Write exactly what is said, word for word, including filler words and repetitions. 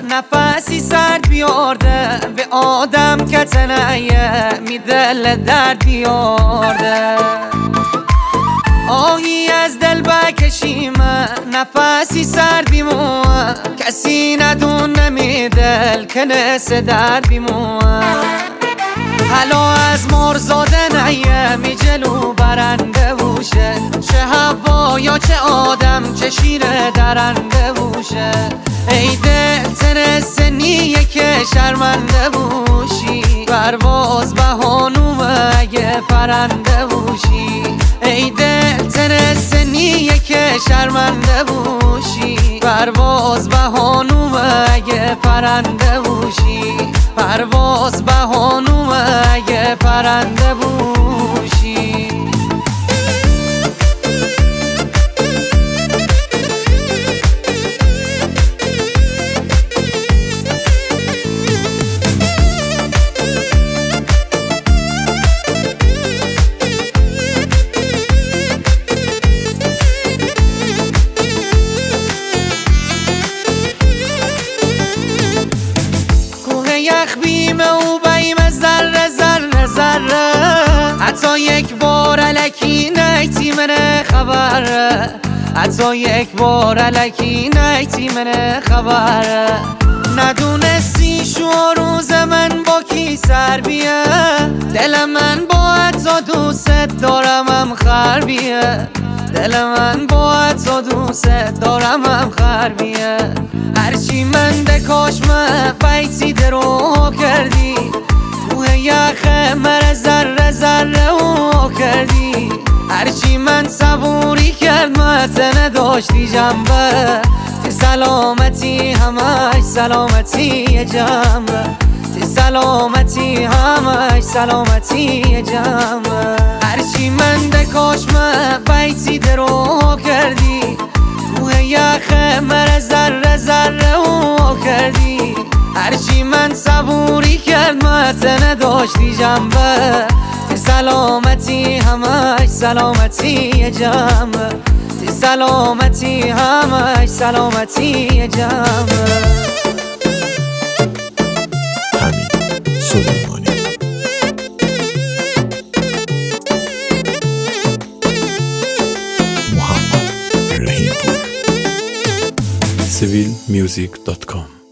نفسی سرد بیارده به آدم کتنیه می دل درد بیارده آهی از دل بکشیمه نفسی سرد بیموه کسی ندون نمی دل کنس درد بیموه حالا از مرزاده نیه می جلو برنده بوشه چه هوا یا چه آدم چه شیر درنده بوشه ای دل تن سنیه که شرمنده بوشی پرواز بهانومه اگه پرنده بوشی ای دل تن سنیه که شرمنده بوشی پرواز بهانومه اگه پرنده بوشی پرواز بهانومه اگه پرنده بوشی یخ بیمه و بیمه ذره ذره ذره حتی یک بار الکی نیتی منه خبره حتی یک بار الکی نیتی منه خبره ندونستی شو روز من با کی سر بیه دل من با حتی دوست دارم هم خر بیه دل من با حتی دوست دارم هم خر بیه هرچی من دکاش من بیتی درو کردی توه یخ مره ذره ذره او کردی هرچی من صبوری کرد متنه داشتی جنبه تی سلامتی همش سلامتی جنبه تی سلامتی همش سلامتی جنبه هرچی من دکاش من بیتی درو کردی توه یخ مره ذره ذره او کردی هرچی من صبوری کرد متنه داشتی جنبه تی سلامتی همش سلامتی جنبه تی سلامتی همش سلامتی جنبه حمید سلیمانی محمد رحیم پور سیویل میوزیک دات کام